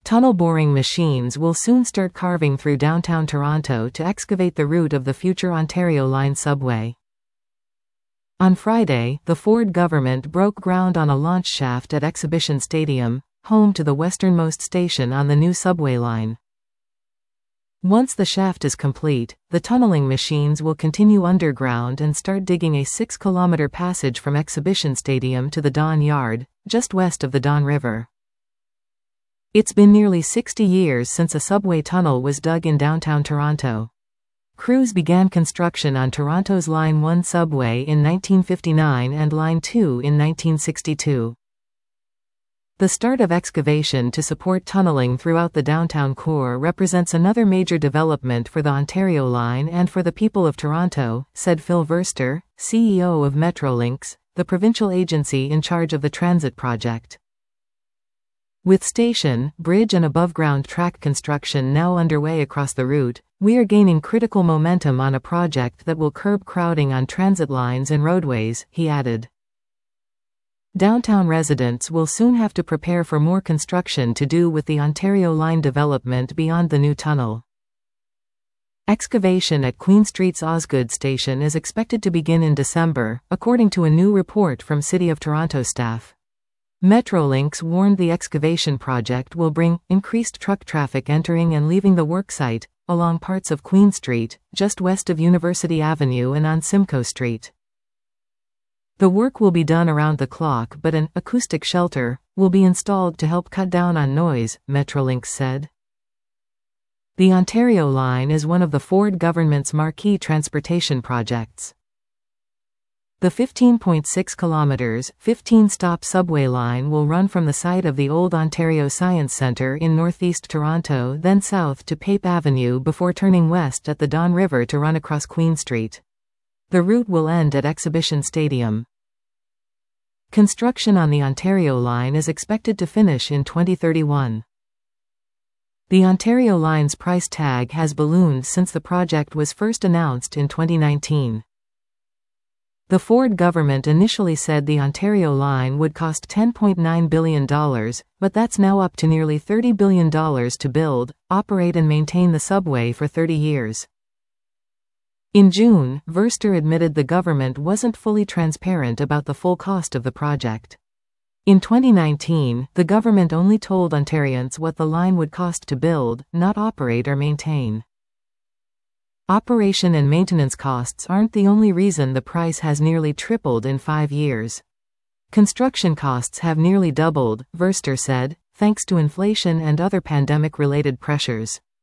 Tunnel boring machines will soon start carving through downtown Toronto to excavate the route of the future Ontario Line subway. On Friday, the Ford government broke ground on a launch shaft at Exhibition Stadium, home to the westernmost station on the new subway line. Once the shaft is complete, the tunneling machines will continue underground and start digging a 6-kilometer passage from Exhibition Stadium to the Don Yard, just west of the Don River. It's been nearly 60 years since a subway tunnel was dug in downtown Toronto. Crews began construction on Toronto's Line 1 subway in 1959 and Line 2 in 1962. The start of excavation to support tunneling throughout the downtown core represents another major development for the Ontario Line and for the people of Toronto, said Phil Verster, CEO of Metrolinx, the provincial agency in charge of the transit project. With station, bridge and above-ground track construction now underway across the route, we are gaining critical momentum on a project that will curb crowding on transit lines and roadways, he added. Downtown residents will soon have to prepare for more construction to do with the Ontario Line development beyond the new tunnel. Excavation at Queen Street's Osgood station is expected to begin in December, according to a new report from City of Toronto staff. Metrolinx warned the excavation project will bring increased truck traffic entering and leaving the worksite, along parts of Queen Street, just west of University Avenue and on Simcoe Street. The work will be done around the clock, but an acoustic shelter will be installed to help cut down on noise, Metrolinx said. The Ontario Line is one of the Ford government's marquee transportation projects. The 15.6 kilometers, 15-stop subway line will run from the site of the old Ontario Science Centre in northeast Toronto, then south to Pape Avenue before turning west at the Don River to run across Queen Street. The route will end at Exhibition Stadium. Construction on the Ontario Line is expected to finish in 2031. The Ontario Line's price tag has ballooned since the project was first announced in 2019. The Ford government initially said the Ontario Line would cost $10.9 billion, but that's now up to nearly $30 billion to build, operate and maintain the subway for 30 years. In June, Verster admitted the government wasn't fully transparent about the full cost of the project. In 2019, the government only told Ontarians what the line would cost to build, not operate or maintain. Operation and maintenance costs aren't the only reason the price has nearly tripled in 5 years. Construction costs have nearly doubled, Verster said, thanks to inflation and other pandemic-related pressures.